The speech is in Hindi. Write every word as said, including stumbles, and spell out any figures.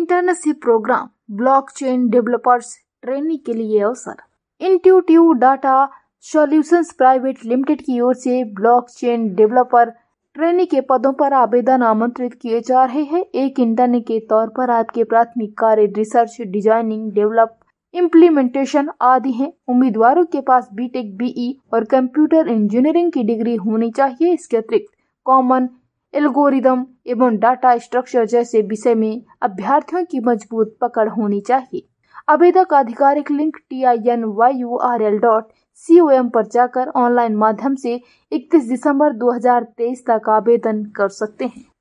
Internship programme, blockchain developers training के लिए अवसर। Intuitive data solutions private limited की ओर से ब्लॉकचेन डेवलपर ट्रेनिंग के पदों पर आवेदन आमंत्रित किए जा रहे हैं। एक इंटर्न के तौर पर आपके प्राथमिक कार्य रिसर्च, डिजाइनिंग, डेवलप, इम्प्लीमेंटेशन आदि हैं। उम्मीदवारों के पास बीटेक, बीई और कंप्यूटर इंजीनियरिंग की डिग्री होनी चाहिए। इसके अतिरिक्त कॉमन एल्गोरिदम एवं डाटा स्ट्रक्चर जैसे विषय में अभ्यर्थियों की मजबूत पकड़ होनी चाहिए। आवेदक आधिकारिक link T I N Y U R L dot C O M पर जाकर ऑनलाइन माध्यम से इकतीस दिसंबर दो हजार तेईस तक आवेदन कर सकते हैं।